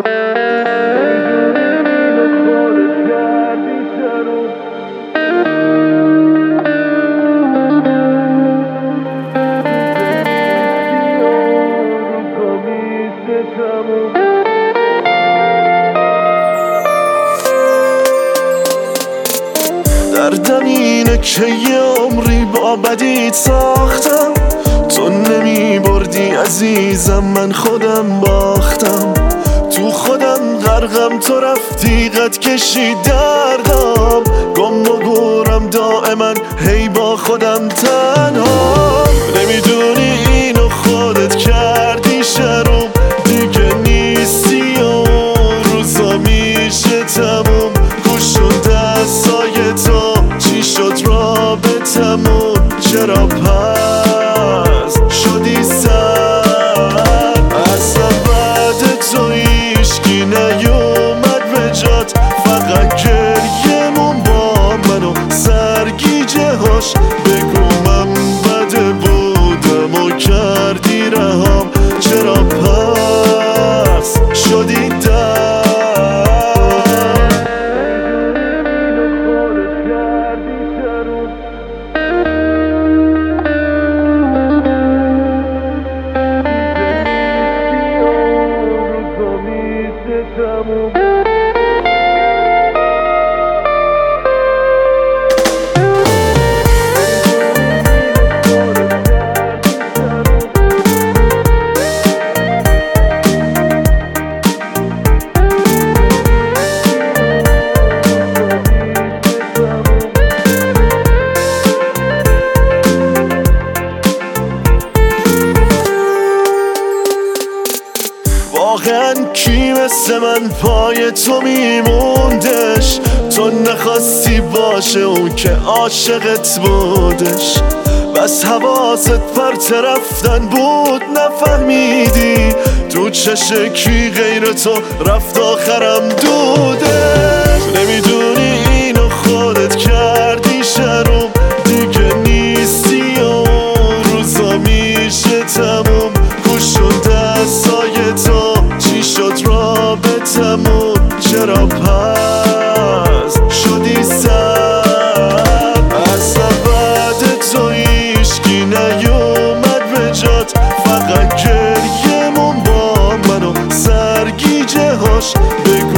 دردم اینه که یه عمری با بدیت ساختم، تو نمی بردی عزیزم، من خودم باختم. تو خودم غرقم، تو رفتی قد کشی دردم، گم و گورم دائما هی با خودم تنها. نمیدونی اینو خودت کردی شروم، دیگه نیستی و روزا میشه تموم. خوش شد دستای تو، چی شد رابطمون، چرا پس شدی سر؟ اصلا بعد تو هیچکی نیومد به جات، فقط گریمون با منو سرگیجه هاش. بگو من بده بودم و کردی رهام، چرا پس شدی در؟ واقعا کی مثل من پای تو میموندش؟ تو نخواستی باشه اون که عاشقت بودش، بس حواست پرت رفتن بود نفهمیدی، تو چشه کی غیر تو رفت آخرم دودش. نمیدونی اینو خودت کردی شروم، دیگه نیستی و روزا میشه تموم. خوش شد دستای تو، چی شد رابطمون، چرا پس شدی سر؟ اصلا بعد تو هیچکی نیومد به جات، فقط گریمون با منو سرگیجه هاش. بگو